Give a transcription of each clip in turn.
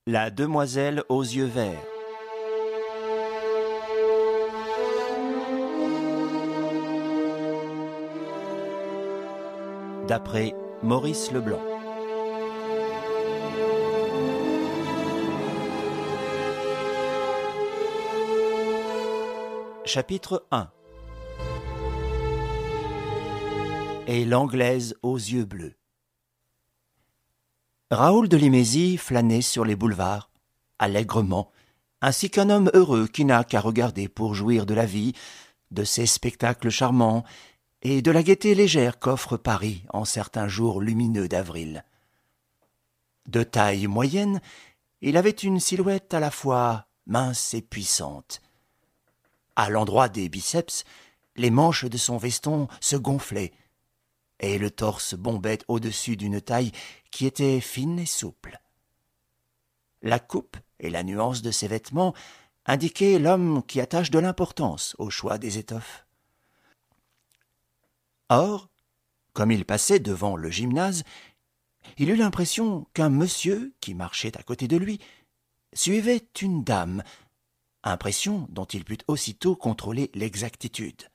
La demoiselle aux yeux verts. D'après Maurice Leblanc. Chapitre 1. Et l'Anglaise aux yeux bleus. Raoul de Limézy flânait sur les boulevards, allègrement, ainsi qu'un homme heureux qui n'a qu'à regarder pour jouir de la vie, de ses spectacles charmants et de la gaieté légère qu'offre Paris en certains jours lumineux d'avril. De taille moyenne, il avait une silhouette à la fois mince et puissante. À l'endroit des biceps, les manches de son veston se gonflaient, et le torse bombait au-dessus d'une taille qui était fine et souple. La coupe et la nuance de ses vêtements indiquaient l'homme qui attache de l'importance au choix des étoffes. Or, comme il passait devant le gymnase, il eut l'impression qu'un monsieur qui marchait à côté de lui suivait une dame, impression dont il put aussitôt contrôler l'exactitude.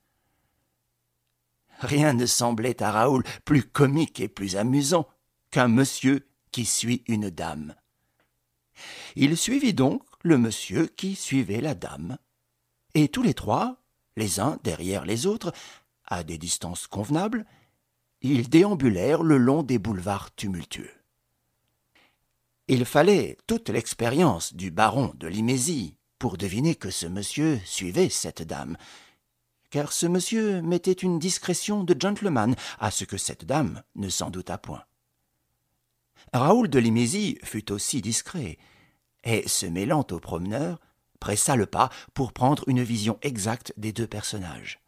Rien ne semblait à Raoul plus comique et plus amusant qu'un monsieur qui suit une dame. Il suivit donc le monsieur qui suivait la dame, et tous les trois, les uns derrière les autres, à des distances convenables, ils déambulèrent le long des boulevards tumultueux. Il fallait toute l'expérience du baron de Limézy pour deviner que ce monsieur suivait cette dame, car ce monsieur mettait une discrétion de gentleman à ce que cette dame ne s'en douta point. Raoul de Limézy fut aussi discret, et, se mêlant aux promeneurs, pressa le pas pour prendre une vision exacte des deux personnages.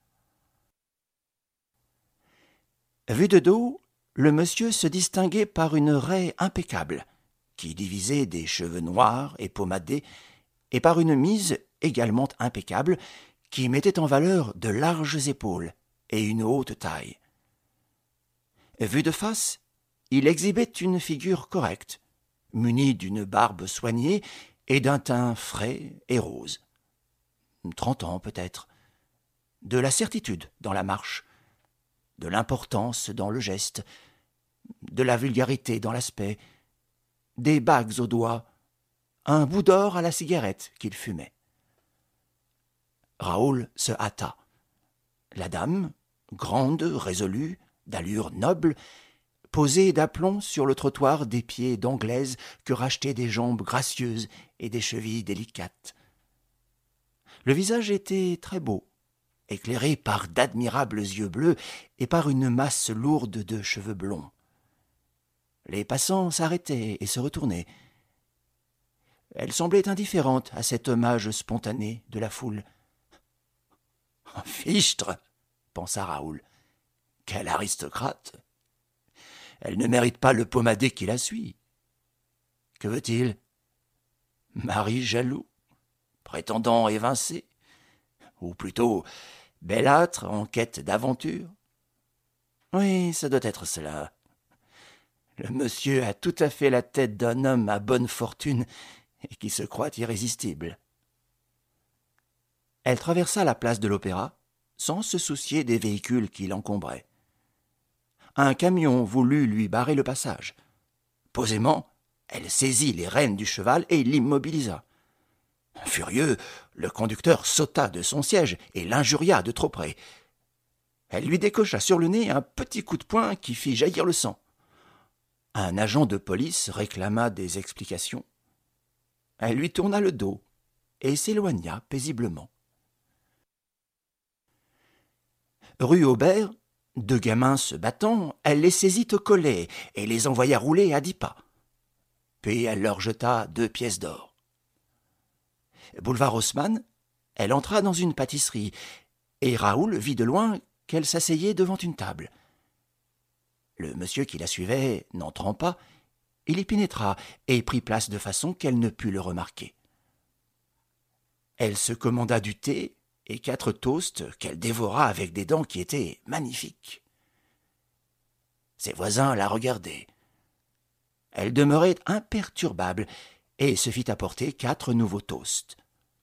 Vu de dos, le monsieur se distinguait par une raie impeccable, qui divisait des cheveux noirs et pommadés, et par une mise également impeccable, qui mettait en valeur de larges épaules et une haute taille. Vu de face, il exhibait une figure correcte, munie d'une barbe soignée et d'un teint frais et rose. 30 ans peut-être. De la certitude dans la marche, de l'importance dans le geste, de la vulgarité dans l'aspect, des bagues aux doigts, un bout d'or à la cigarette qu'il fumait. Raoul se hâta. La dame, grande, résolue, d'allure noble, posait d'aplomb sur le trottoir des pieds d'anglaise que rachetaient des jambes gracieuses et des chevilles délicates. Le visage était très beau, éclairé par d'admirables yeux bleus et par une masse lourde de cheveux blonds. Les passants s'arrêtaient et se retournaient. Elle semblait indifférente à cet hommage spontané de la foule. « Fichtre !» pensa Raoul. « Quelle aristocrate ! Elle ne mérite pas le pommadé qui la suit. Que veut-il ? Mari jaloux, prétendant évincé, ou plutôt bellâtre en quête d'aventure ? Oui, ça doit être cela. Le monsieur a tout à fait la tête d'un homme à bonne fortune et qui se croit irrésistible. » Elle traversa la place de l'Opéra sans se soucier des véhicules qui l'encombraient. Un camion voulut lui barrer le passage. Posément, elle saisit les rênes du cheval et l'immobilisa. Furieux, le conducteur sauta de son siège et l'injuria de trop près. Elle lui décocha sur le nez un petit coup de poing qui fit jaillir le sang. Un agent de police réclama des explications. Elle lui tourna le dos et s'éloigna paisiblement. Rue Aubert, deux gamins se battant, elle les saisit au collet et les envoya rouler à 10 pas. Puis elle leur jeta 2 pièces d'or. Boulevard Haussmann, elle entra dans une pâtisserie, et Raoul vit de loin qu'elle s'asseyait devant une table. Le monsieur qui la suivait n'entrant pas, il y pénétra et prit place de façon qu'elle ne pût le remarquer. Elle se commanda du thé et 4 toasts qu'elle dévora avec des dents qui étaient magnifiques. Ses voisins la regardaient. Elle demeurait imperturbable et se fit apporter 4 nouveaux toasts.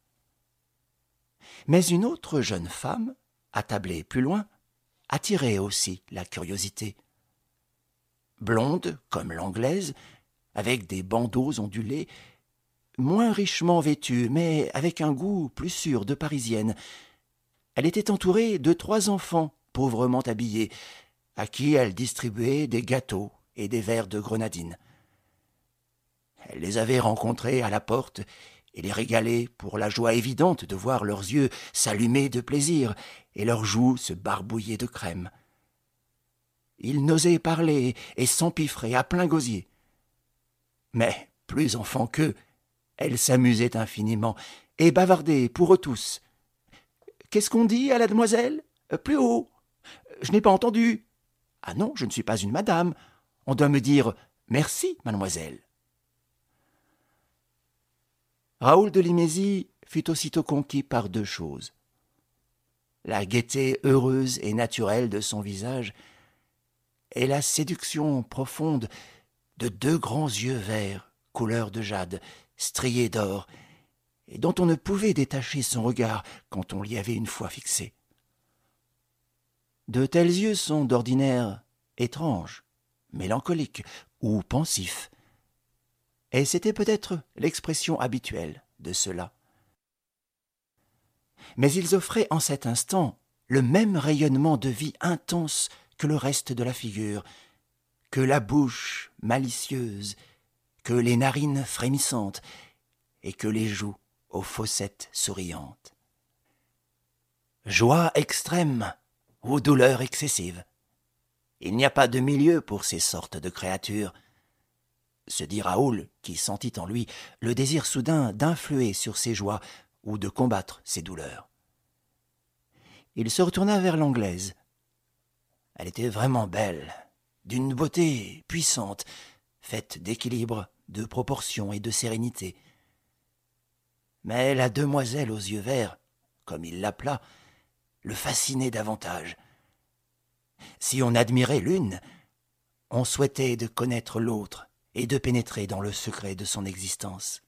Mais une autre jeune femme, attablée plus loin, attirait aussi la curiosité. Blonde comme l'anglaise, avec des bandeaux ondulés, moins richement vêtue, mais avec un goût plus sûr de parisienne. Elle était entourée de 3 enfants pauvrement habillés, à qui elle distribuait des gâteaux et des verres de grenadine. Elle les avait rencontrés à la porte et les régalait pour la joie évidente de voir leurs yeux s'allumer de plaisir et leurs joues se barbouiller de crème. Ils n'osaient parler et s'empiffrer à plein gosier. Mais, plus enfants qu'eux, elle s'amusait infiniment et bavardait pour eux tous. « Qu'est-ce qu'on dit à la demoiselle ? Plus haut. Je n'ai pas entendu. Ah non, je ne suis pas une madame. On doit me dire « Merci, mademoiselle ». Raoul de Limézy fut aussitôt conquis par 2 choses. La gaieté heureuse et naturelle de son visage et la séduction profonde de 2 grands yeux verts, couleur de jade, striés d'or, et dont on ne pouvait détacher son regard quand on l'y avait une fois fixé. De tels yeux sont d'ordinaire étranges, mélancoliques ou pensifs, et c'était peut-être l'expression habituelle de ceux-là. Mais ils offraient en cet instant le même rayonnement de vie intense que le reste de la figure, que la bouche malicieuse, que les narines frémissantes et que les joues aux fossettes souriantes. Joie extrême ou douleur excessive. Il n'y a pas de milieu pour ces sortes de créatures, se dit Raoul, qui sentit en lui le désir soudain d'influer sur ses joies ou de combattre ses douleurs. Il se retourna vers l'Anglaise. Elle était vraiment belle, d'une beauté puissante, faite d'équilibre, de proportion et de sérénité. Mais la demoiselle aux yeux verts, comme il l'appela, le fascinait davantage. Si on admirait l'une, on souhaitait de connaître l'autre et de pénétrer dans le secret de son existence.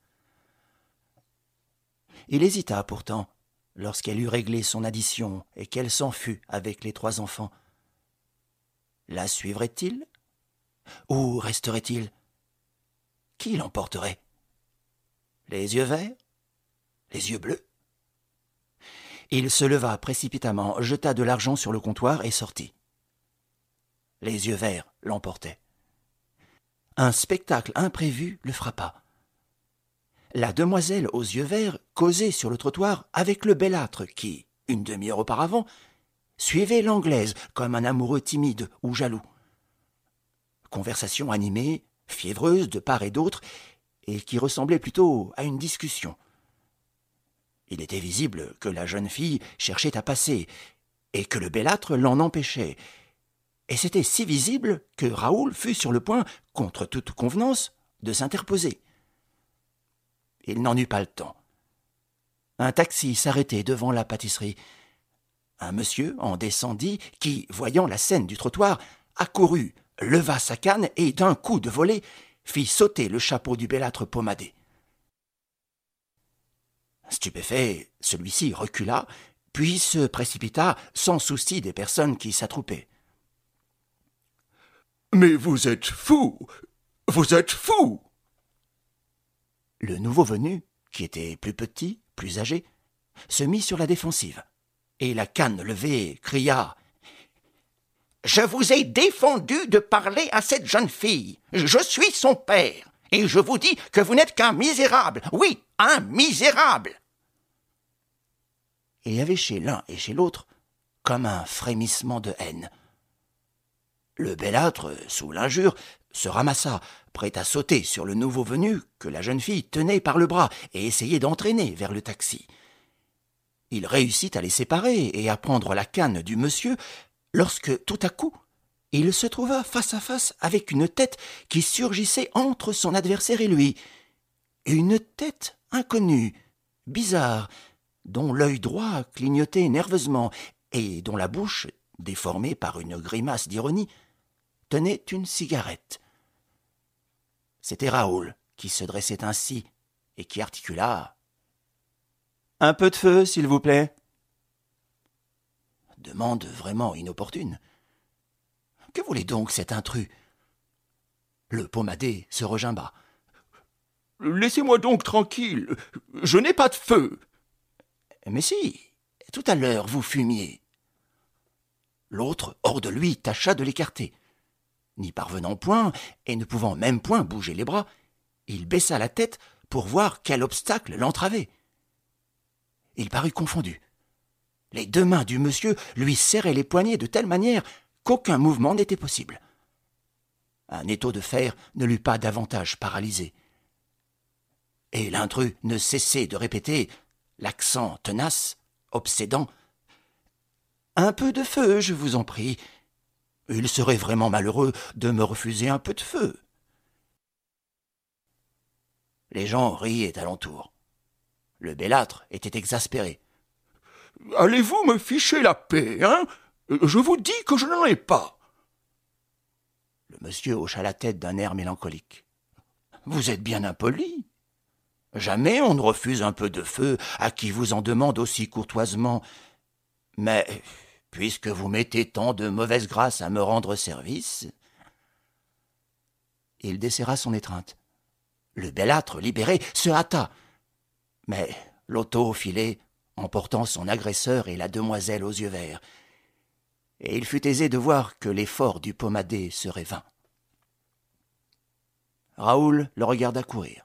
Il hésita pourtant, lorsqu'elle eut réglé son addition et qu'elle s'en fut avec les 3 enfants. La suivrait-il ? Ou resterait-il ? Qui l'emporterait ? Les yeux verts ? Les yeux bleus ? Il se leva précipitamment, jeta de l'argent sur le comptoir et sortit. Les yeux verts l'emportaient. Un spectacle imprévu le frappa. La demoiselle aux yeux verts causait sur le trottoir avec le bellâtre qui, une demi-heure auparavant, suivait l'Anglaise comme un amoureux timide ou jaloux. Conversation animée, fiévreuse de part et d'autre, et qui ressemblait plutôt à une discussion. Il était visible que la jeune fille cherchait à passer, et que le bellâtre l'en empêchait. Et c'était si visible que Raoul fut sur le point, contre toute convenance, de s'interposer. Il n'en eut pas le temps. Un taxi s'arrêtait devant la pâtisserie. Un monsieur en descendit qui, voyant la scène du trottoir, accourut, leva sa canne et, d'un coup de volée, fit sauter le chapeau du bellâtre pommadé. Stupéfait, celui-ci recula, puis se précipita sans souci des personnes qui s'attroupaient. « Mais vous êtes fou! Vous êtes fou !» Le nouveau venu, qui était plus petit, plus âgé, se mit sur la défensive, et la canne levée cria « Je vous ai défendu de parler à cette jeune fille. Je suis son père, et je vous dis que vous n'êtes qu'un misérable. Oui, un misérable !» Il y avait chez l'un et chez l'autre comme un frémissement de haine. Le bellâtre, sous l'injure, se ramassa, prêt à sauter sur le nouveau venu que la jeune fille tenait par le bras et essayait d'entraîner vers le taxi. Il réussit à les séparer et à prendre la canne du monsieur lorsque, tout à coup, il se trouva face à face avec une tête qui surgissait entre son adversaire et lui. Une tête inconnue, bizarre, dont l'œil droit clignotait nerveusement et dont la bouche, déformée par une grimace d'ironie, tenait une cigarette. C'était Raoul qui se dressait ainsi et qui articula « Un peu de feu, s'il vous plaît !» Demande vraiment inopportune. Que voulait donc cet intrus? Le pomadé se regimba. « Laissez-moi donc tranquille, je n'ai pas de feu !»« Mais si, tout à l'heure vous fumiez. » L'autre, hors de lui, tâcha de l'écarter. N'y parvenant point, et ne pouvant même point bouger les bras, il baissa la tête pour voir quel obstacle l'entravait. Il parut confondu. Les deux mains du monsieur lui serraient les poignets de telle manière qu'aucun mouvement n'était possible. Un étau de fer ne l'eût pas davantage paralysé. Et l'intrus ne cessait de répéter, l'accent tenace, obsédant, « Un peu de feu, je vous en prie. Il serait vraiment malheureux de me refuser un peu de feu. » Les gens riaient alentour. Le bellâtre était exaspéré. « Allez-vous me ficher la paix, hein? Je vous dis que je n'en ai pas. » Le monsieur hocha la tête d'un air mélancolique. « Vous êtes bien impoli. Jamais on ne refuse un peu de feu à qui vous en demande aussi courtoisement. Mais puisque vous mettez tant de mauvaise grâce à me rendre service... » Il desserra son étreinte. Le bellâtre, libéré, se hâta. Mais l'auto filait, emportant son agresseur et la demoiselle aux yeux verts. Et il fut aisé de voir que l'effort du pomadé serait vain. Raoul le regarda courir.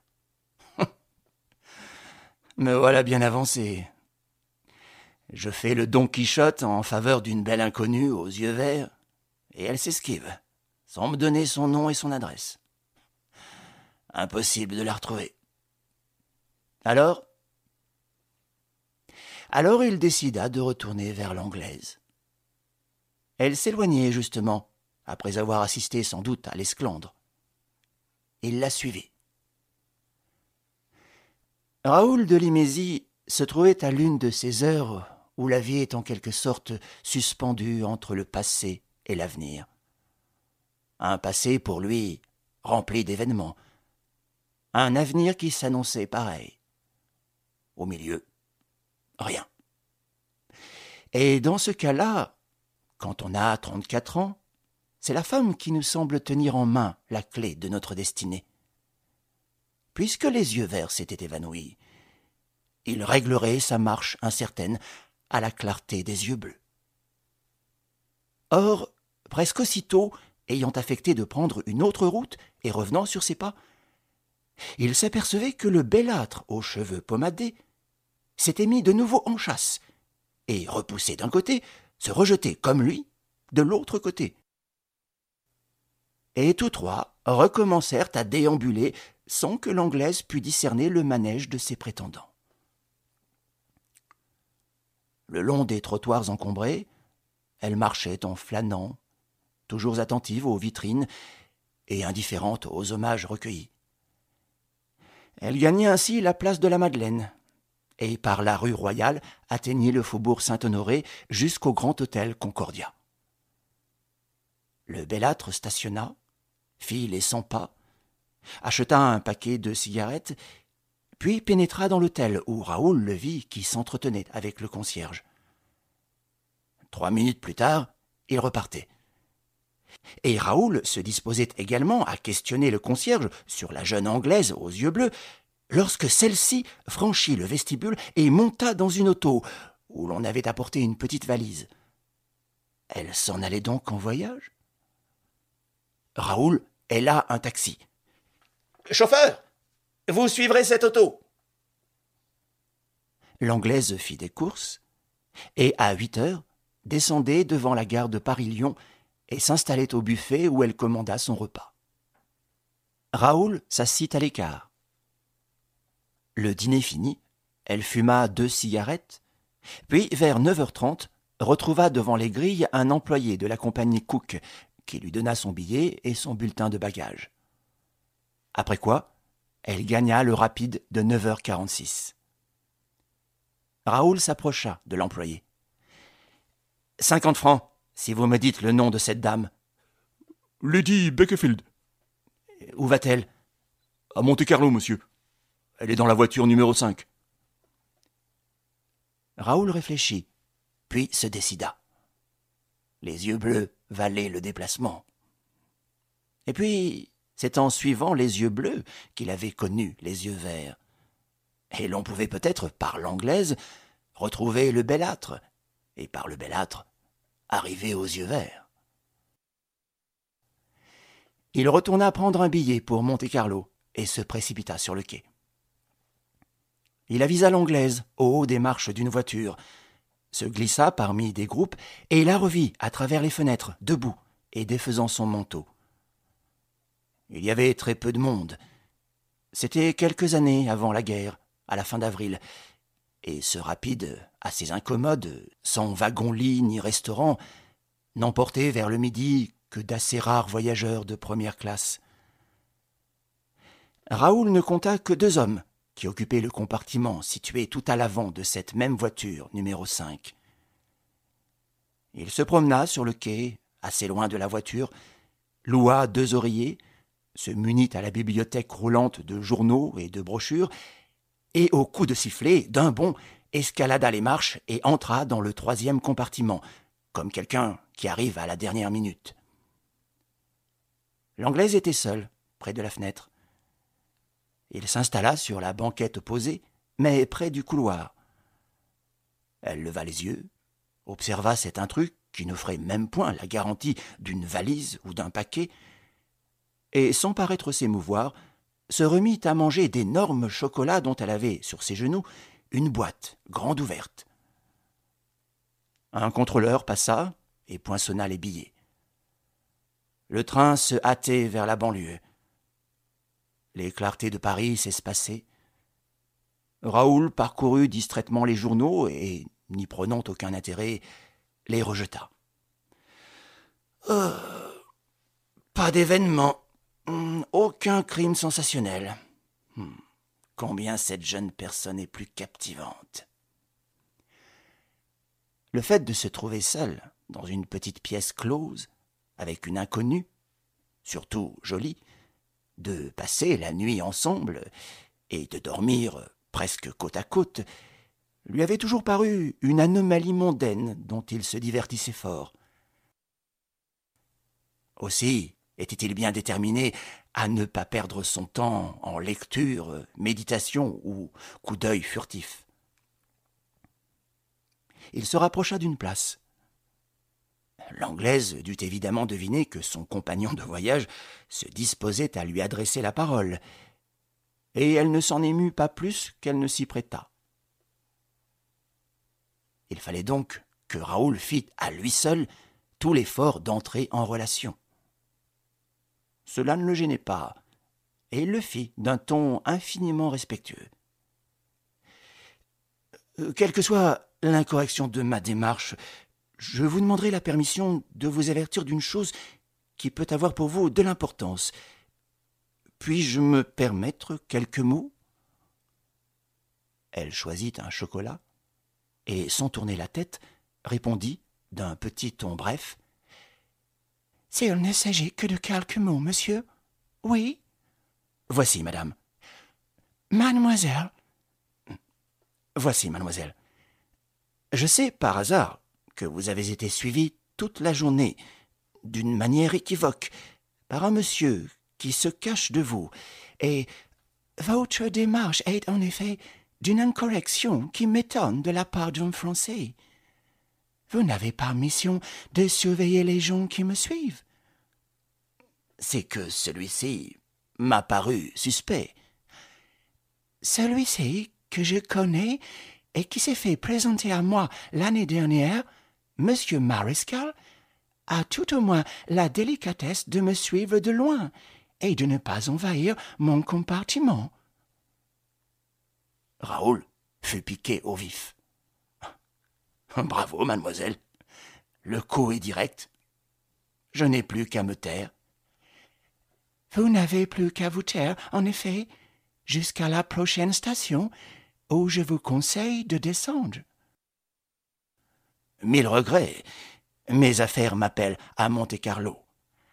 « Me voilà bien avancé. Je fais le Don Quichotte en faveur d'une belle inconnue aux yeux verts, et elle s'esquive, sans me donner son nom et son adresse. Impossible de la retrouver. Alors il décida de retourner vers l'Anglaise. Elle s'éloignait justement, après avoir assisté sans doute à l'esclandre. Il la suivit. Raoul de Limézy se trouvait à l'une de ces heures où la vie est en quelque sorte suspendue entre le passé et l'avenir. Un passé pour lui rempli d'événements, un avenir qui s'annonçait pareil. Au milieu, rien. Et dans ce cas-là, quand on a 34 ans, c'est la femme qui nous semble tenir en main la clé de notre destinée. Puisque les yeux verts s'étaient évanouis, il réglerait sa marche incertaine à la clarté des yeux bleus. Or, presque aussitôt, ayant affecté de prendre une autre route et revenant sur ses pas, il s'apercevait que le bellâtre aux cheveux pommadés s'était mis de nouveau en chasse, et, repoussé d'un côté, se rejetait, comme lui, de l'autre côté. Et tous trois recommencèrent à déambuler sans que l'Anglaise pût discerner le manège de ses prétendants. Le long des trottoirs encombrés, elle marchait en flânant, toujours attentive aux vitrines et indifférente aux hommages recueillis. Elle gagnait ainsi la place de la Madeleine, et par la rue Royale atteignit le faubourg Saint-Honoré jusqu'au grand hôtel Concordia. Le bellâtre stationna, fit les 100 pas, acheta un paquet de cigarettes, puis pénétra dans l'hôtel où Raoul le vit qui s'entretenait avec le concierge. 3 minutes plus tard, il repartait. Et Raoul se disposait également à questionner le concierge sur la jeune Anglaise aux yeux bleus, lorsque celle-ci franchit le vestibule et monta dans une auto, où l'on avait apporté une petite valise. Elle s'en allait donc en voyage? Raoul héla un taxi. « Chauffeur, vous suivrez cette auto !» L'Anglaise fit des courses, et à 8 heures, descendait devant la gare de Paris-Lyon et s'installait au buffet où elle commanda son repas. Raoul s'assit à l'écart. Le dîner fini, elle fuma 2 cigarettes, puis vers 9h30, retrouva devant les grilles un employé de la compagnie Cook qui lui donna son billet et son bulletin de bagages. Après quoi, elle gagna le rapide de 9h46. Raoul s'approcha de l'employé. « 50 francs, si vous me dites le nom de cette dame. »« Lady Beckerfield. »« Où va-t-elle ?»« À Monte-Carlo, monsieur. » Elle est dans la voiture numéro 5. Raoul réfléchit, puis se décida. Les yeux bleus valaient le déplacement. Et puis, c'est en suivant les yeux bleus qu'il avait connu les yeux verts. Et l'on pouvait peut-être, par l'anglaise, retrouver le bellâtre, et par le bellâtre, arriver aux yeux verts. Il retourna prendre un billet pour Monte-Carlo et se précipita sur le quai. Il avisa l'anglaise au haut des marches d'une voiture, se glissa parmi des groupes et la revit à travers les fenêtres, debout et défaisant son manteau. Il y avait très peu de monde. C'était quelques années avant la guerre, à la fin d'avril, et ce rapide, assez incommode, sans wagon-lit ni restaurant, n'emportait vers le midi que d'assez rares voyageurs de première classe. Raoul ne compta que 2 hommes qui occupaient le compartiment situé tout à l'avant de cette même voiture numéro 5. Il se promena sur le quai, assez loin de la voiture, loua 2 oreillers, se munit à la bibliothèque roulante de journaux et de brochures, et au coup de sifflet, d'un bond, escalada les marches et entra dans le 3e compartiment, comme quelqu'un qui arrive à la dernière minute. L'anglaise était seule, près de la fenêtre. Il s'installa sur la banquette opposée, mais près du couloir. Elle leva les yeux, observa cet intrus qui n'offrait même point la garantie d'une valise ou d'un paquet, et sans paraître s'émouvoir, se remit à manger d'énormes chocolats dont elle avait, sur ses genoux, une boîte grande ouverte. Un contrôleur passa et poinçonna les billets. Le train se hâtait vers la banlieue. Les clartés de Paris s'espaçaient. Raoul parcourut distraitement les journaux et, n'y prenant aucun intérêt, les rejeta. Pas d'événement, aucun crime sensationnel. Combien cette jeune personne est plus captivante. Le fait de se trouver seul dans une petite pièce close, avec une inconnue, surtout jolie, de passer la nuit ensemble et de dormir presque côte à côte, lui avait toujours paru une anomalie mondaine dont il se divertissait fort. Aussi était-il bien déterminé à ne pas perdre son temps en lecture, méditation ou coup d'œil furtif. Il se rapprocha d'une place. L'anglaise dut évidemment deviner que son compagnon de voyage se disposait à lui adresser la parole, et elle ne s'en émut pas plus qu'elle ne s'y prêta. Il fallait donc que Raoul fît à lui seul tout l'effort d'entrer en relation. Cela ne le gênait pas, et il le fit d'un ton infiniment respectueux. Quelle que soit l'incorrection de ma démarche, je vous demanderai la permission de vous avertir d'une chose qui peut avoir pour vous de l'importance. Puis-je me permettre quelques mots ? Elle choisit un chocolat et, sans tourner la tête, répondit d'un petit ton bref. « S'il ne s'agit que de quelques mots, monsieur. Oui. »« Voici, madame. »« Mademoiselle. »« Voici, mademoiselle. Je sais, par hasard, que vous avez été suivie toute la journée, d'une manière équivoque, par un monsieur qui se cache de vous, et votre démarche est en effet d'une incorrection qui m'étonne de la part d'un Français. Vous n'avez pas mission de surveiller les gens qui me suivent. C'est que celui-ci m'a paru suspect. Celui-ci que je connais et qui s'est fait présenter à moi l'année dernière, Monsieur Marescal, a tout au moins la délicatesse de me suivre de loin et de ne pas envahir mon compartiment. Raoul fut piqué au vif. Bravo, mademoiselle. Le coup est direct. Je n'ai plus qu'à me taire. Vous n'avez plus qu'à vous taire, en effet, jusqu'à la prochaine station, où je vous conseille de descendre. Mille regrets. Mes affaires m'appellent à Monte-Carlo.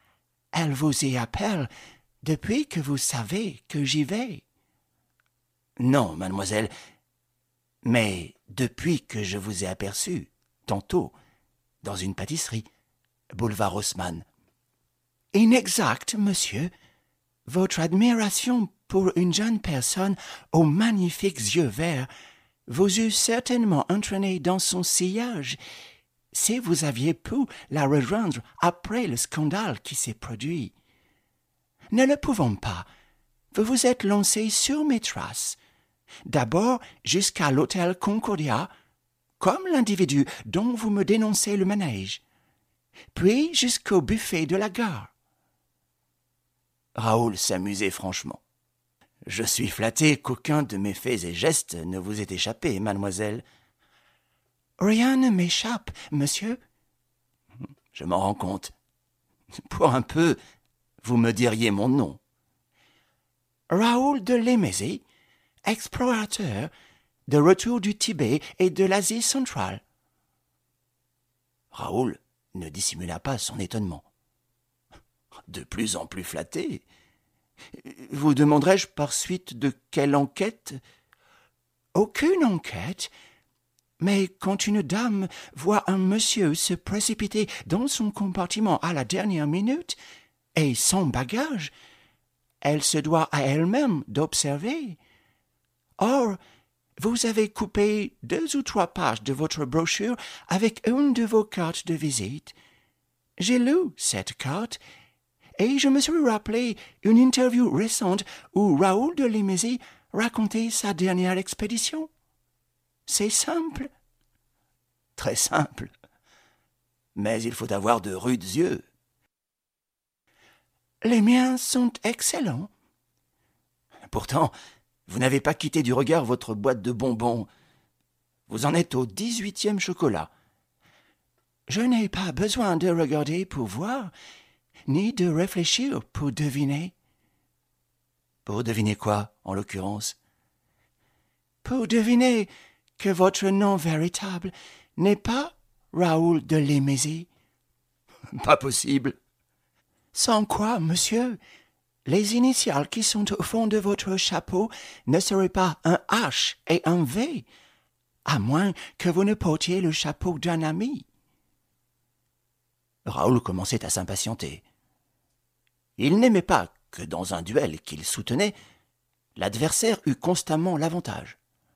Elles vous y appellent depuis que vous savez que j'y vais. Non, mademoiselle, mais depuis que je vous ai aperçu, tantôt, dans une pâtisserie, boulevard Haussmann. Inexact, monsieur. Votre admiration pour une jeune personne aux magnifiques yeux verts vous eût certainement entraîné dans son sillage si vous aviez pu la rejoindre après le scandale qui s'est produit. Ne le pouvons pas. Vous vous êtes lancé sur mes traces. D'abord jusqu'à l'hôtel Concordia, comme l'individu dont vous me dénoncez le manège, puis jusqu'au buffet de la gare. Raoul s'amusait franchement. « Je suis flatté qu'aucun de mes faits et gestes ne vous ait échappé, mademoiselle. »« Rien ne m'échappe, monsieur. »« Je m'en rends compte. Pour un peu, vous me diriez mon nom. »« Raoul de Lémézy, explorateur, de retour du Tibet et de l'Asie centrale. » Raoul ne dissimula pas son étonnement. « De plus en plus flatté. Vous demanderai-je par suite de quelle enquête ? » ?»« Aucune enquête. Mais quand une dame voit un monsieur se précipiter dans son compartiment à la dernière minute, et sans bagage, elle se doit à elle-même d'observer. Or, vous avez coupé 2 ou 3 pages de votre brochure avec une de vos cartes de visite. J'ai lu cette carte, et je me suis rappelé une interview récente où Raoul de Lémézy racontait sa dernière expédition. C'est simple. Très simple. Mais il faut avoir de rudes yeux. Les miens sont excellents. Pourtant, vous n'avez pas quitté du regard votre boîte de bonbons. Vous en êtes au 18e chocolat. Je n'ai pas besoin de regarder pour voir, ni de réfléchir pour deviner. Pour deviner quoi, en l'occurrence ? Pour deviner que votre nom véritable n'est pas Raoul de Lémézy. Pas possible. Sans quoi, monsieur, les initiales qui sont au fond de votre chapeau ne seraient pas un H et un V, à moins que vous ne portiez le chapeau d'un ami. Raoul commençait à s'impatienter. Il n'aimait pas que dans un duel qu'il soutenait, l'adversaire eût constamment l'avantage.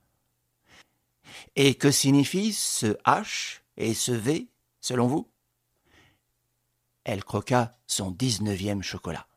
Et que signifient ce H et ce V, selon vous ? Elle croqua son 19e chocolat.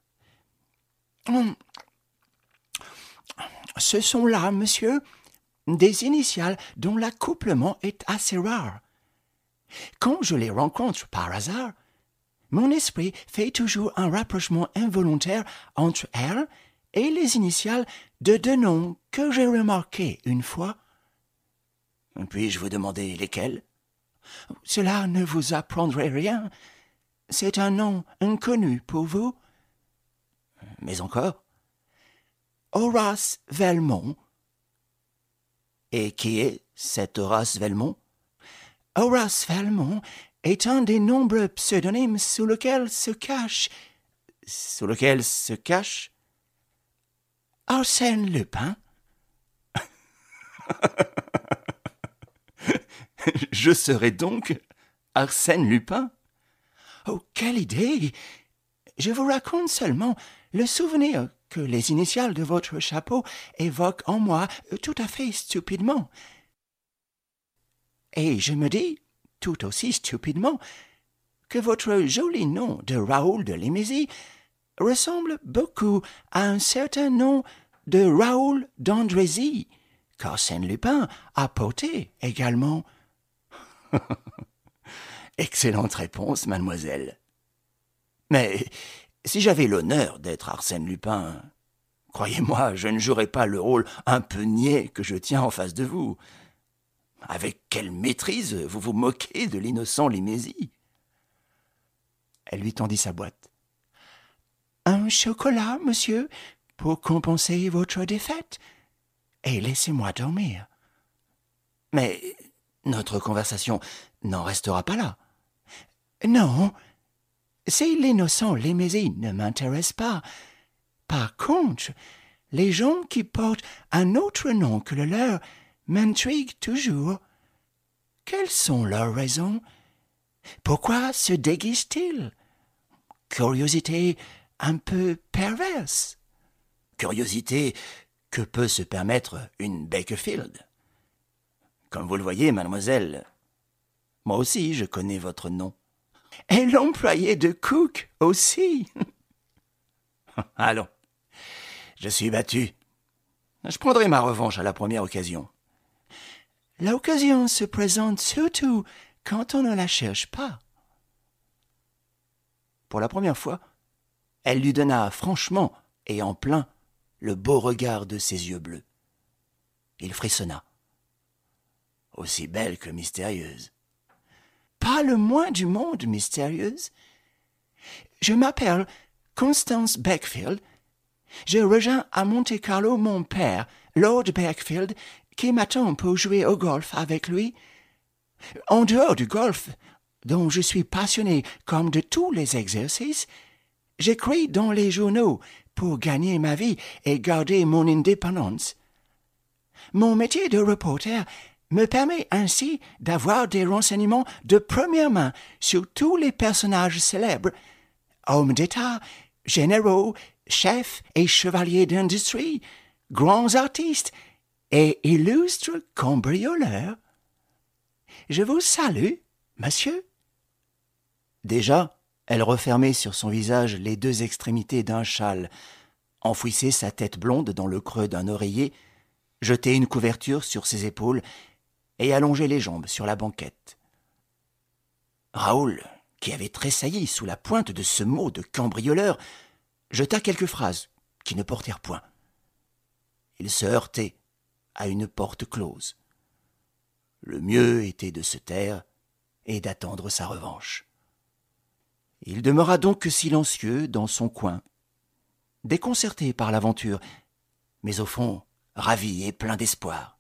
Ce sont là, monsieur, des initiales dont l'accouplement est assez rare. Quand je les rencontre par hasard, mon esprit fait toujours un rapprochement involontaire entre elles et les initiales de 2 noms que j'ai remarqués une fois. Puis-je vous demander lesquels ? Cela ne vous apprendrait rien. C'est un nom inconnu pour vous. Mais encore ? Horace Velmont. Et qui est cet Horace Velmont ? Horace Velmont est un des nombreux pseudonymes sous lesquels se cache... Sous lequel se cache Arsène Lupin. Je serai donc Arsène Lupin ? Oh, quelle idée ! Je vous raconte seulement le souvenir que les initiales de votre chapeau évoquent en moi tout à fait stupidement. Et je me dis, tout aussi stupidement, que votre joli nom de Raoul de Lémézy ressemble beaucoup à un certain nom de Raoul d'Andrézy, qu'Arsène Lupin a porté également. Excellente réponse, mademoiselle. Mais si j'avais l'honneur d'être Arsène Lupin, croyez-moi, je ne jouerais pas le rôle un peu niais que je tiens en face de vous. Avec quelle maîtrise vous vous moquez de l'innocent Lémézy. Elle lui tendit sa boîte. Un chocolat, monsieur, pour compenser votre défaite, et laissez-moi dormir. Mais notre conversation n'en restera pas là. Non, si l'innocent Lémézy ne m'intéresse pas. Par contre, Les gens qui portent un autre nom que le leur m'intriguent toujours. Quelles sont leurs raisons? Pourquoi se déguisent-ils? Curiosité un peu perverse. Curiosité que peut se permettre une Bakerfield. Comme vous le voyez, mademoiselle, moi aussi je connais votre nom. Et l'employé de Cook aussi. Allons, je suis battu. Je prendrai ma revanche à la première occasion. L'occasion se présente surtout quand on ne la cherche pas. Pour la première fois, elle lui donna franchement et en plein le beau regard de ses yeux bleus. Il frissonna. Aussi belle que mystérieuse. Pas le moins du monde mystérieuse. Je m'appelle Constance Bakefield. Je rejoins à Monte-Carlo mon père, Lord Bakefield, qui m'attend pour jouer au golf avec lui. En dehors du golf, dont je suis passionné comme de tous les exercices, j'écris dans les journaux pour gagner ma vie et garder mon indépendance. Mon métier de reporter me permet ainsi d'avoir des renseignements de première main sur tous les personnages célèbres, hommes d'État, généraux, chefs et chevaliers d'industrie, grands artistes et illustres cambrioleurs. Je vous salue, monsieur. Déjà, elle refermait sur son visage les deux extrémités d'un châle, enfouissait sa tête blonde dans le creux d'un oreiller, jetait une couverture sur ses épaules et allongeait les jambes sur la banquette. Raoul, qui avait tressailli sous la pointe de ce mot de cambrioleur, jeta quelques phrases qui ne portèrent point. Il se heurtait à une porte close. Le mieux était de se taire et d'attendre sa revanche. Il demeura donc silencieux dans son coin, déconcerté par l'aventure, mais au fond ravi et plein d'espoir.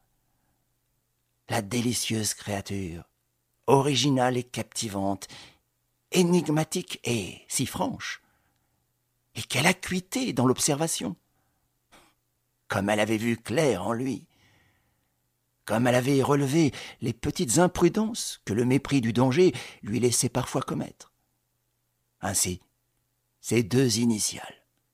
La délicieuse créature, originale et captivante, énigmatique et si franche. Et quelle acuité dans l'observation! Comme elle avait vu clair en lui, comme elle avait relevé les petites imprudences que le mépris du danger lui laissait parfois commettre. Ainsi, ces deux initiales.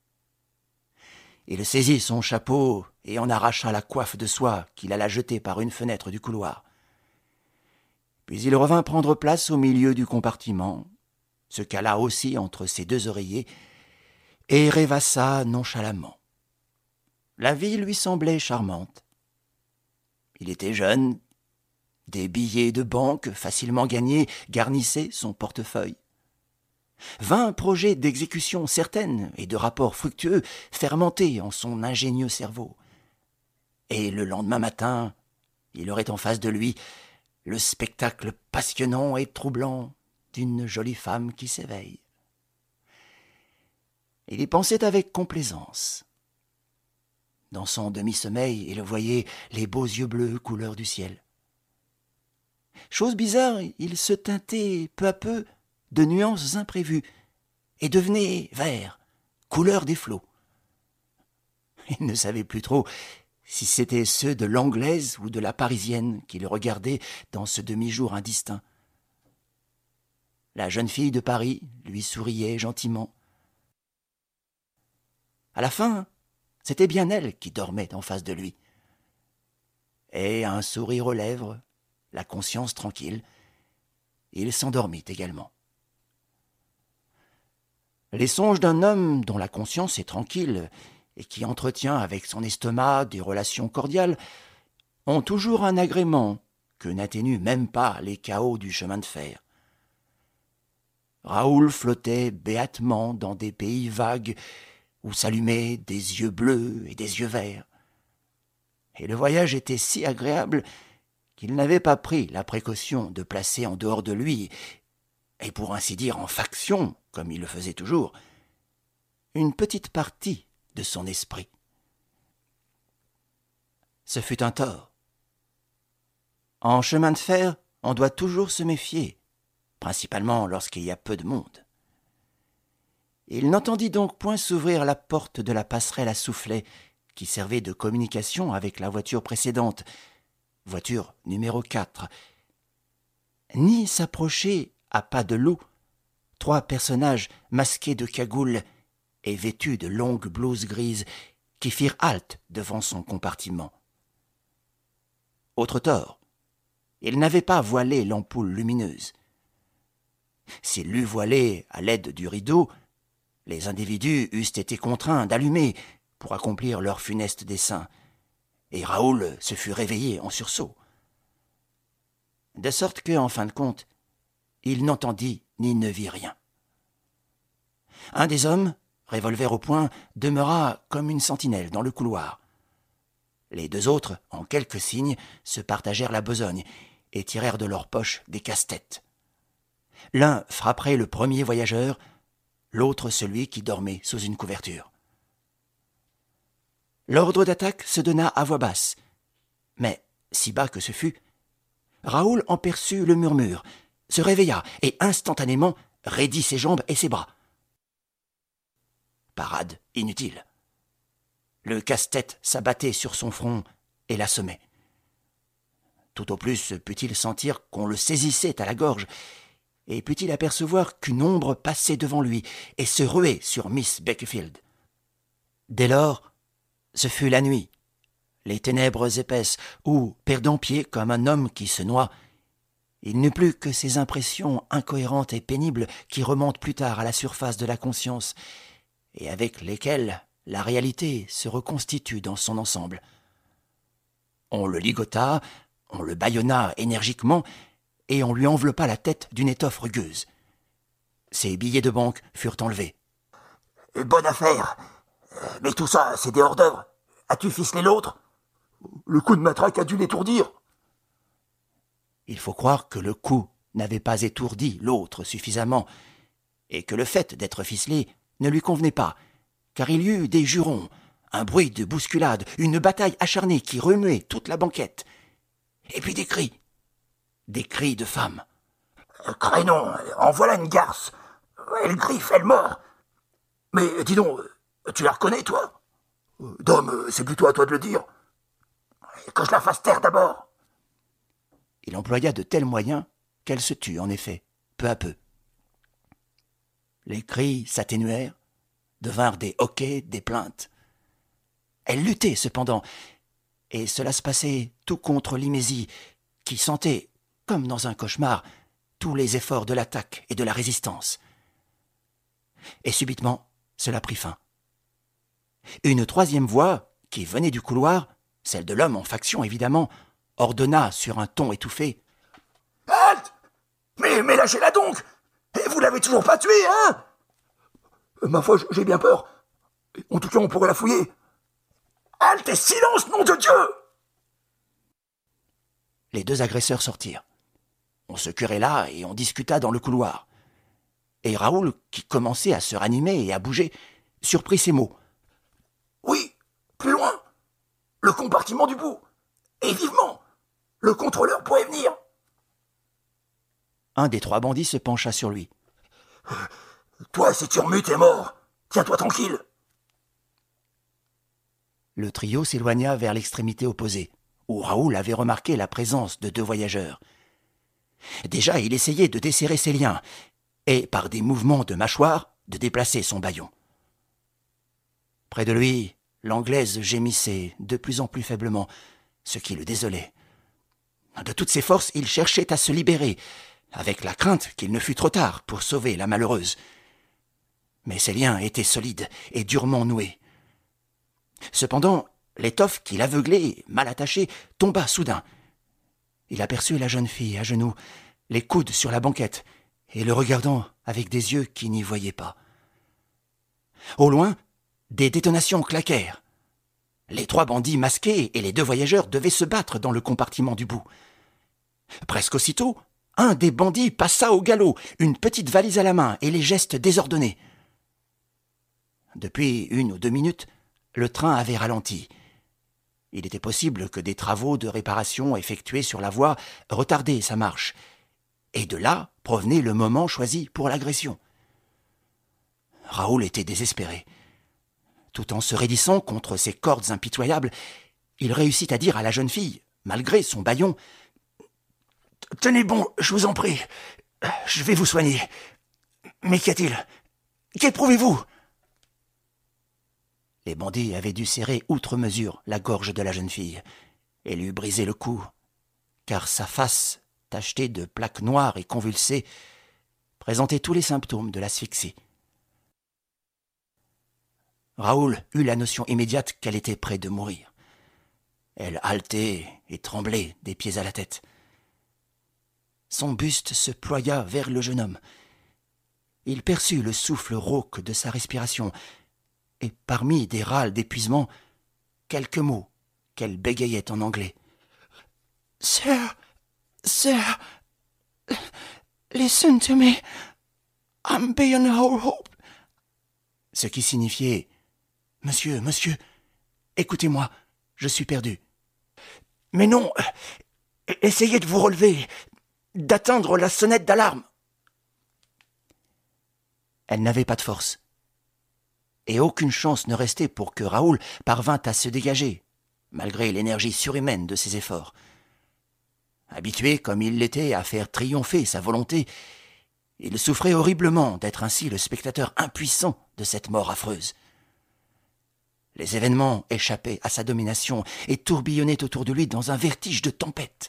Il saisit son chapeau et en arracha la coiffe de soie qu'il alla jeter par une fenêtre du couloir. Puis il revint prendre place au milieu du compartiment, se cala aussi entre ses deux oreillers et rêvassa nonchalamment. La vie lui semblait charmante. Il était jeune, des billets de banque facilement gagnés garnissaient son portefeuille. 20 projets d'exécution certaines et de rapports fructueux fermentaient en son ingénieux cerveau. Et le lendemain matin, il aurait en face de lui le spectacle passionnant et troublant d'une jolie femme qui s'éveille. Il y pensait avec complaisance. Dans son demi-sommeil, il voyait les beaux yeux bleus couleur du ciel. Chose bizarre, il se teintait peu à peu de nuances imprévues et devenait vert, couleur des flots. Il ne savait plus trop si c'était ceux de l'anglaise ou de la parisienne qui le regardaient dans ce demi-jour indistinct. La jeune fille de Paris lui souriait gentiment. À la fin, c'était bien elle qui dormait en face de lui. Et un sourire aux lèvres, la conscience tranquille, il s'endormit également. Les songes d'un homme dont la conscience est tranquille et qui entretient avec son estomac des relations cordiales ont toujours un agrément que n'atténuent même pas les chaos du chemin de fer. Raoul flottait béatement dans des pays vagues où s'allumaient des yeux bleus et des yeux verts. Et le voyage était si agréable qu'il n'avait pas pris la précaution de placer en dehors de lui, et pour ainsi dire en faction, comme il le faisait toujours, une petite partie de son esprit. Ce fut un tort. En chemin de fer, on doit toujours se méfier, principalement lorsqu'il y a peu de monde. Il n'entendit donc point s'ouvrir la porte de la passerelle à soufflet qui servait de communication avec la voiture précédente, voiture numéro 4, ni s'approcher à pas de loup 3 personnages masqués de cagoules et vêtus de longues blouses grises qui firent halte devant son compartiment. Autre tort, il n'avait pas voilé l'ampoule lumineuse. S'il l'eût voilée à l'aide du rideau, les individus eussent été contraints d'allumer pour accomplir leur funeste dessein, et Raoul se fut réveillé en sursaut. De sorte que, en fin de compte, il n'entendit ni ne vit rien. Un des hommes, revolver au poing, demeura comme une sentinelle dans le couloir. Les 2 autres, en quelques signes, se partagèrent la besogne et tirèrent de leurs poches des casse-têtes. L'un frapperait le premier voyageur, l'autre celui qui dormait sous une couverture. L'ordre d'attaque se donna à voix basse, mais, si bas que ce fût, Raoul en perçut le murmure, se réveilla et instantanément raidit ses jambes et ses bras. Parade inutile. Le casse-tête s'abattait sur son front et l'assommait. Tout au plus put-il sentir qu'on le saisissait à la gorge, et put-il apercevoir qu'une ombre passait devant lui et se ruait sur Miss Beckfield. Dès lors, ce fut la nuit, les ténèbres épaisses, où, perdant pied comme un homme qui se noie, il n'eut plus que ces impressions incohérentes et pénibles qui remontent plus tard à la surface de la conscience, et avec lesquelles la réalité se reconstitue dans son ensemble. On le ligota, on le bâillonna énergiquement, et on lui enveloppa la tête d'une étoffe rugueuse. Ses billets de banque furent enlevés. « Bonne affaire. Mais tout ça, c'est des hors-d'œuvre. As-tu ficelé l'autre ? Le coup de matraque a dû l'étourdir. » Il faut croire que le coup n'avait pas étourdi l'autre suffisamment, et que le fait d'être ficelé ne lui convenait pas, car il y eut des jurons, un bruit de bousculade, une bataille acharnée qui remuait toute la banquette, et puis des cris de femmes. « Crénon, en voilà une garce. Elle griffe, elle mord. Mais dis donc, tu la reconnais, toi ? Dom, c'est plutôt à toi de le dire. Que je la fasse taire d'abord. » Il employa de tels moyens qu'elle se tut, en effet, peu à peu. Les cris s'atténuèrent, devinrent des hoquets, des plaintes. Elle luttait cependant, et cela se passait tout contre Limésie, qui sentait, comme dans un cauchemar, tous les efforts de l'attaque et de la résistance. Et subitement, cela prit fin. Une 3e voix, qui venait du couloir, celle de l'homme en faction évidemment, ordonna sur un ton étouffé. « Halte ! Mais lâchez-la donc ! Et vous l'avez toujours pas tuée, hein ? Ma foi, j'ai bien peur. En tout cas, on pourrait la fouiller. Halte et silence, nom de Dieu !» Les 2 agresseurs sortirent. On se querella et on discuta dans le couloir. Et Raoul, qui commençait à se ranimer et à bouger, surprit ces mots. « Oui, plus loin. Le compartiment du bout. Et vivement. Le contrôleur pourrait venir. » Un des 3 bandits se pencha sur lui. « Toi, si tu remues, t'es mort. Tiens-toi tranquille. » Le trio s'éloigna vers l'extrémité opposée, où Raoul avait remarqué la présence de 2 voyageurs. Déjà, il essayait de desserrer ses liens, et, par des mouvements de mâchoire, de déplacer son bâillon. Près de lui, l'Anglaise gémissait de plus en plus faiblement, ce qui le désolait. De toutes ses forces, il cherchait à se libérer, avec la crainte qu'il ne fût trop tard pour sauver la malheureuse. Mais ses liens étaient solides et durement noués. Cependant, l'étoffe qui l'aveuglait, mal attachée, tomba soudain. Il aperçut la jeune fille à genoux, les coudes sur la banquette, et le regardant avec des yeux qui n'y voyaient pas. Au loin, des détonations claquèrent. Les 3 bandits masqués et les 2 voyageurs devaient se battre dans le compartiment du bout. Presque aussitôt, un des bandits passa au galop, une petite valise à la main et les gestes désordonnés. Depuis 1 ou 2 minutes, le train avait ralenti. Il était possible que des travaux de réparation effectués sur la voie retardaient sa marche. Et de là provenait le moment choisi pour l'agression. Raoul était désespéré. Tout en se raidissant contre ces cordes impitoyables, il réussit à dire à la jeune fille, malgré son bâillon, « Tenez bon, je vous en prie. Je vais vous soigner. Mais qu'y a-t-il? Qu'éprouvez-vous » Les bandits avaient dû serrer outre mesure la gorge de la jeune fille et lui briser le cou, car sa face, tachetée de plaques noires et convulsées, présentait tous les symptômes de l'asphyxie. Raoul eut la notion immédiate qu'elle était près de mourir. Elle haletait et tremblait des pieds à la tête. Son buste se ploya vers le jeune homme. Il perçut le souffle rauque de sa respiration et, parmi des râles d'épuisement, quelques mots qu'elle bégayait en anglais. « Sir, listen to me. I'm beyond all hope. » Ce qui signifiait « Monsieur, écoutez-moi, je suis perdu. »« Mais non, essayez de vous relever, d'atteindre la sonnette d'alarme. » Elle n'avait pas de force. Et aucune chance ne restait pour que Raoul parvînt à se dégager, malgré l'énergie surhumaine de ses efforts. Habitué comme il l'était à faire triompher sa volonté, il souffrait horriblement d'être ainsi le spectateur impuissant de cette mort affreuse. Les événements échappaient à sa domination et tourbillonnaient autour de lui dans un vertige de tempête.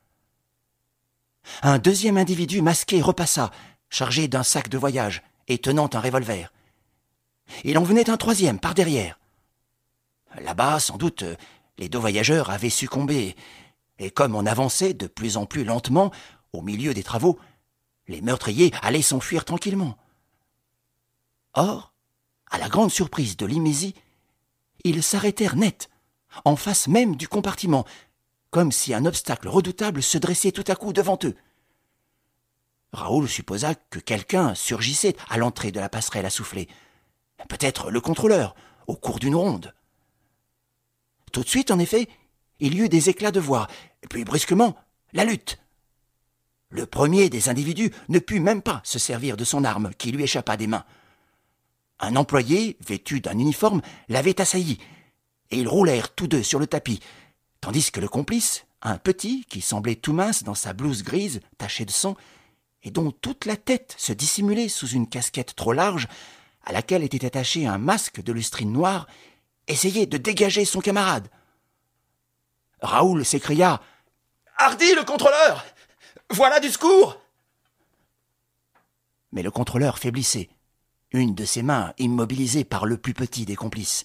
Un deuxième individu masqué repassa, chargé d'un sac de voyage et tenant un revolver. Il en venait un troisième par derrière. Là-bas, sans doute, les deux voyageurs avaient succombé, et comme on avançait de plus en plus lentement, au milieu des travaux, les meurtriers allaient s'enfuir tranquillement. Or, à la grande surprise de Limésy, ils s'arrêtèrent net, en face même du compartiment, comme si un obstacle redoutable se dressait tout à coup devant eux. Raoul supposa que quelqu'un surgissait à l'entrée de la passerelle à souffler. Peut-être le contrôleur, au cours d'une ronde. Tout de suite, en effet, il y eut des éclats de voix, puis brusquement, la lutte. Le premier des individus ne put même pas se servir de son arme qui lui échappa des mains. Un employé, vêtu d'un uniforme, l'avait assailli, et ils roulèrent tous deux sur le tapis, tandis que le complice, un petit qui semblait tout mince dans sa blouse grise tachée de sang, et dont toute la tête se dissimulait sous une casquette trop large, à laquelle était attaché un masque de lustrine noire, essayait de dégager son camarade. Raoul s'écria « Hardi, le contrôleur! Voilà du secours !» Mais le contrôleur faiblissait, une de ses mains immobilisée par le plus petit des complices.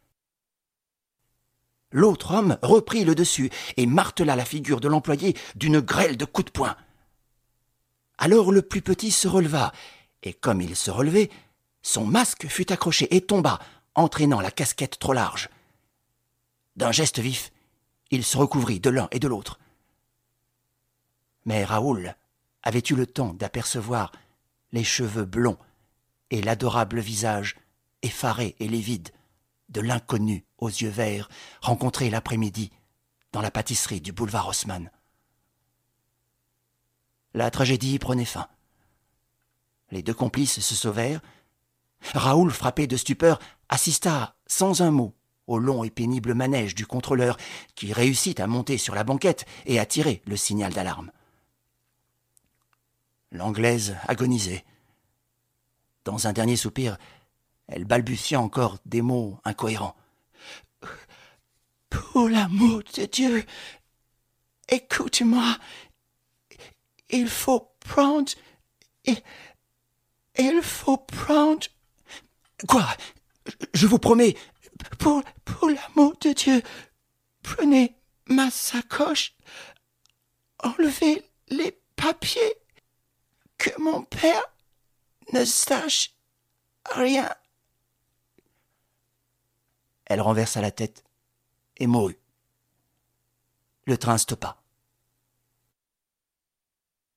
L'autre homme reprit le dessus et martela la figure de l'employé d'une grêle de coups de poing. Alors le plus petit se releva, et comme il se relevait, son masque fut accroché et tomba, entraînant la casquette trop large. D'un geste vif, il se recouvrit de l'un et de l'autre. Mais Raoul avait eu le temps d'apercevoir les cheveux blonds et l'adorable visage effaré et livide de l'inconnu aux yeux verts rencontré l'après-midi dans la pâtisserie du boulevard Haussmann. La tragédie prenait fin. Les deux complices se sauvèrent. Raoul, frappé de stupeur, assista sans un mot au long et pénible manège du contrôleur qui réussit à monter sur la banquette et à tirer le signal d'alarme. L'Anglaise agonisait. Dans un dernier soupir, elle balbutia encore des mots incohérents. « Pour l'amour de Dieu, écoute-moi. Il faut prendre... Il faut prendre... » « Quoi? Je vous promets... »« Pour l'amour de Dieu, prenez ma sacoche, enlevez les papiers, que mon père ne sache rien. » Elle renversa la tête et mourut. Le train stoppa.